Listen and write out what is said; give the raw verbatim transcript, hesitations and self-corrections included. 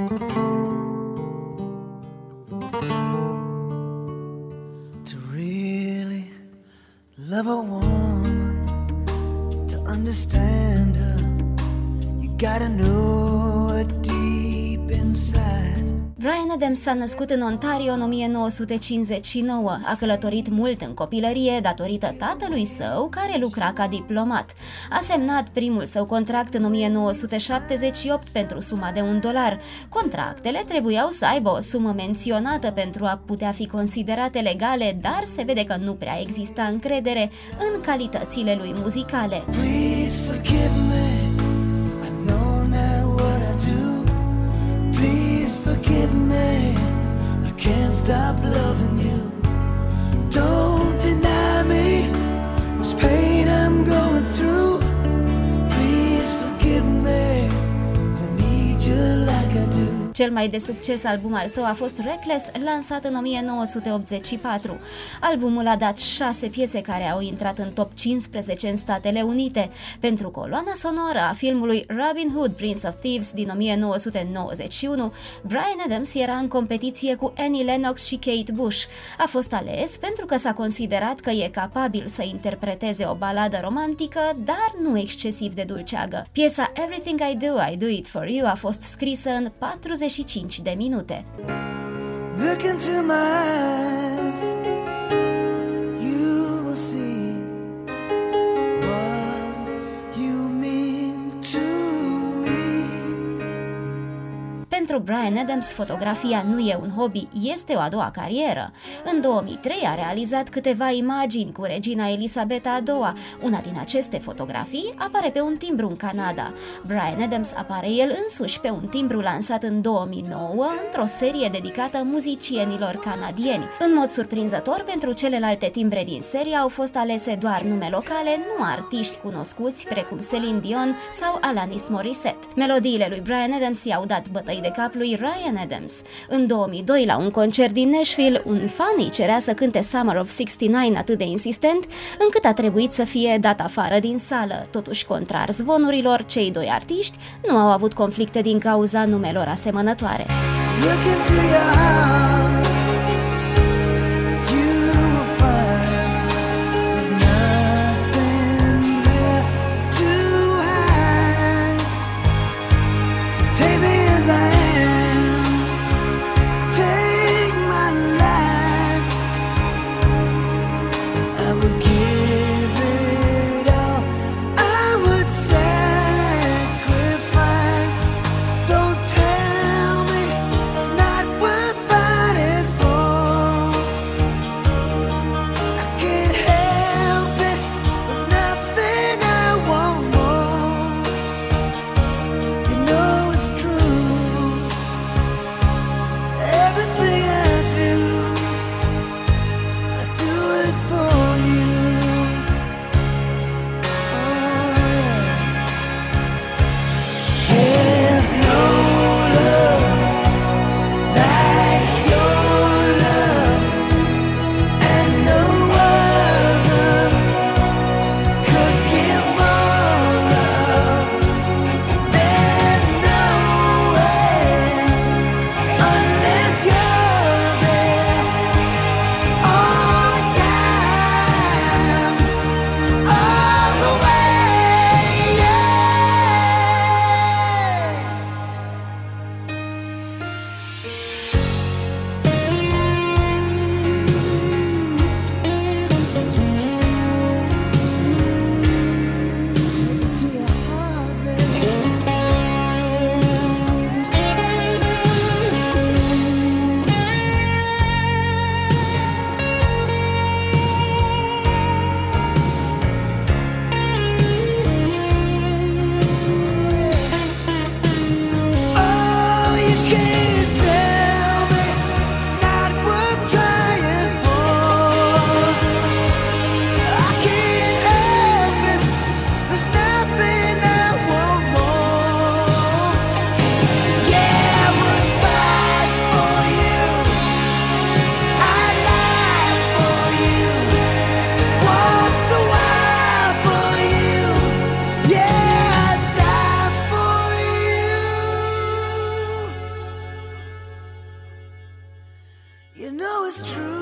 To really love a woman, to understand her, you gotta know her deep inside. Bryan Adams s-a născut în Ontario în o mie nouă sute cincizeci și nouă. A călătorit mult în copilărie datorită tatălui său, care lucra ca diplomat. A semnat primul său contract în o mie nouă sute șaptezeci și opt pentru suma de un dolar. Contractele trebuiau să aibă o sumă menționată pentru a putea fi considerate legale, dar se vede că nu prea exista încredere în calitățile lui muzicale. Please forgive me, I know now what I do. Please forgive me, I can't stop loving you. Don't deny me this pain I'm going through. Please forgive me, I need you like I do. Cel mai de succes album al său a fost Reckless, lansat în o mie nouă sute optzeci și patru. Albumul a dat șase piese care au intrat în top cincisprezece în Statele Unite. Pentru coloana sonoră a filmului Robin Hood, Prince of Thieves din o mie nouă sute nouăzeci și unu, Bryan Adams era în competiție cu Annie Lennox și Kate Bush. A fost ales pentru că s-a considerat că e capabil să interpreteze o baladă romantică, dar nu excesiv de dulceagă. Piesa Everything I Do, I Do It For You a fost scrisă în patruzeci și cinci de minute. Look into my eyes, you will see what you mean to me. Pentru Bryan Adams, fotografia nu e un hobby, este o a doua carieră. În două mii trei a realizat câteva imagini cu regina Elisabeta a doua. Una din aceste fotografii apare pe un timbru în Canada. Bryan Adams apare el însuși pe un timbru lansat în două mii nouă într-o serie dedicată muzicienilor canadieni. În mod surprinzător, pentru celelalte timbre din serie au fost alese doar nume locale, nu artiști cunoscuți precum Celine Dion sau Alanis Morissette. Melodiile lui Bryan Adams i-au dat bătăi de cap lui Ryan Adams. În două mii doi, la un concert din Nashville, un fan îi cerea să cânte Summer of șaizeci și nouă atât de insistent, încât a trebuit să fie dat afară din sală. Totuși, contrar zvonurilor, cei doi artiști nu au avut conflicte din cauza numelor asemănătoare. Look into your heart, you will find there's nothing there to hide. Take me as I am, take my life. I would give it all, I would sacrifice. Don't tell me it's not worth fighting. was true.